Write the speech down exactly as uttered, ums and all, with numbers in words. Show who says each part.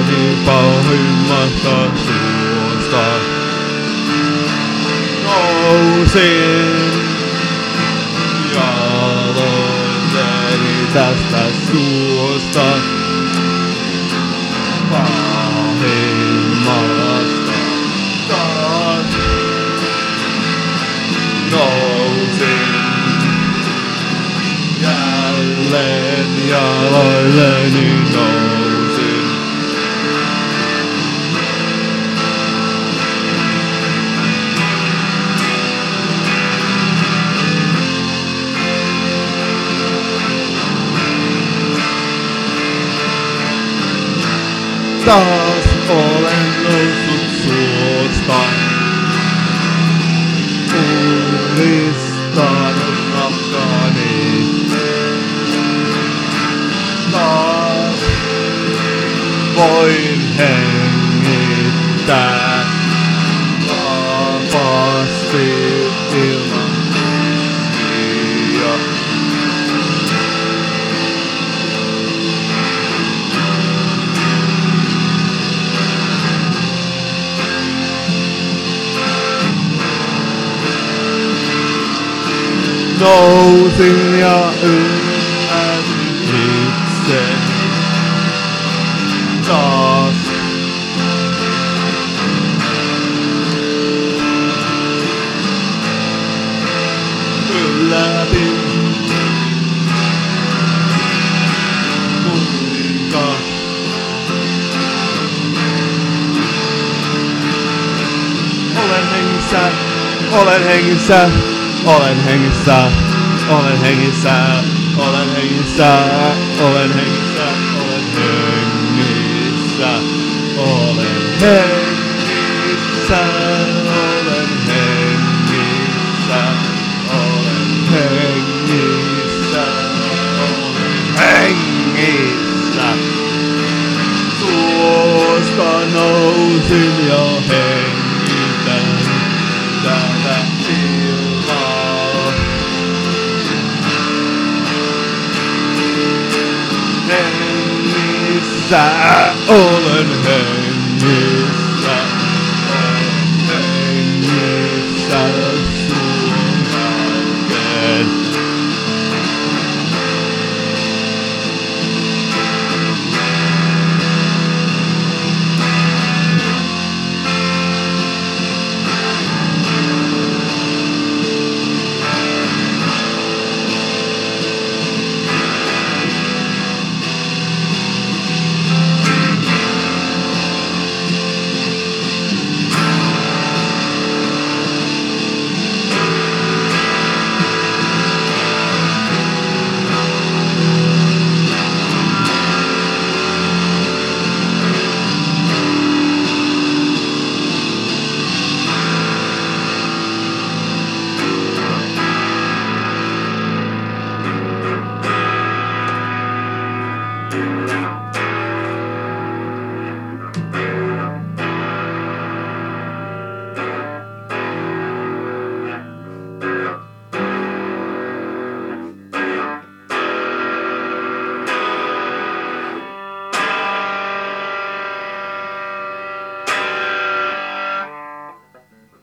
Speaker 1: itseni pahimmasta suosta. Nousin jaloilleni tästä suosta. Pahimmasta taas nousin jälleen jaloilleni nousin. Taas olen noussut suosta. Uudistanut nahkani. Taas voin hengittää vapaasti ilman riskiä. Nousin ja ymmärsin itseni taas. Yllätin kuinka olen hengissä, olen hengissä. Olen hengissä, olen hengissä, olen hengissä, olen hengissä, olen hengissä, olen hengissä, olen hengissä, olen hengissä, olen hengissä. Suosta nousin ja hengitän tätä ilmaa. Hengissä olen hengissä.